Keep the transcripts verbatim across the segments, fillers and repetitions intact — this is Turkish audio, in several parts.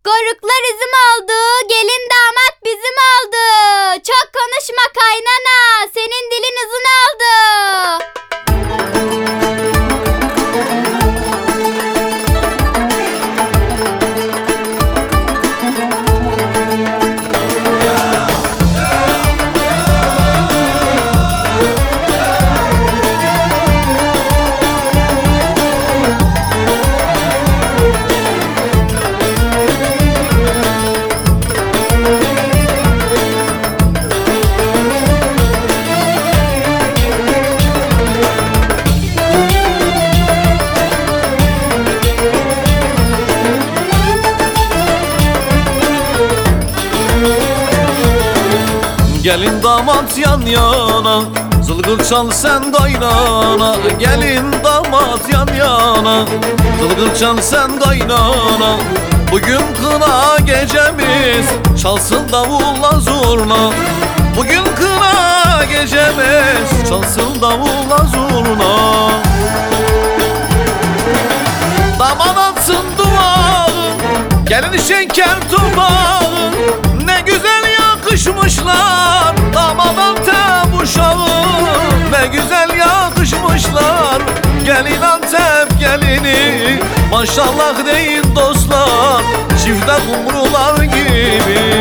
Goruklar üzüm oldu, gelin damat bizim oldu. Çok konuşma kaynana, senin dilin uzun oldu. Gelin damat yan yana, zılgır çal sen kaynana. Gelin damat yan yana, zılgır çal sen kaynana. Bugün kına gecemiz, çalsın davulla zurna. Bugün kına gecemiz, çalsın davulla zurna. Damat atsın duağı, gelin şeker tubağı. Ne güzel yakışmışlar damat Antep uşağı. Ne güzel yakışmışlar gelin Antep gelini. Maşallah deyin dostlar, çifte kumrular gibi.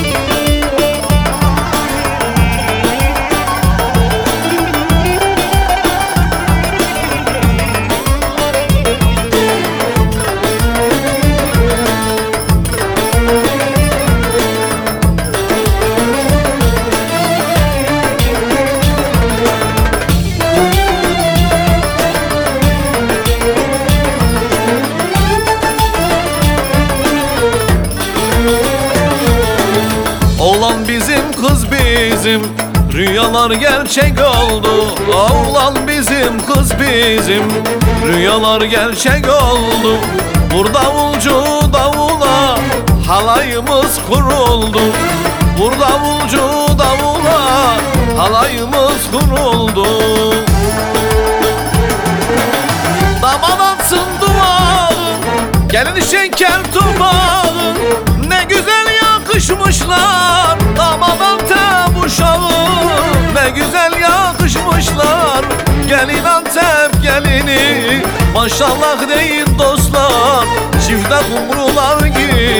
Oğlan bizim, kız bizim, rüyalar gerçek oldu. Oğlan bizim, kız bizim, rüyalar gerçek oldu. Vur davulcu davula, halayımız kuruldu. Vur davulcu davula, halayımız kuruldu. Damat atsın duağı, gelin şeker tubağı. Ne güzel yakışmışlar damat Antep uşağı. Ne güzel yakışmışlar gelin Antep gelini. Maşallah deyin dostlar, çifte kumrular gibi.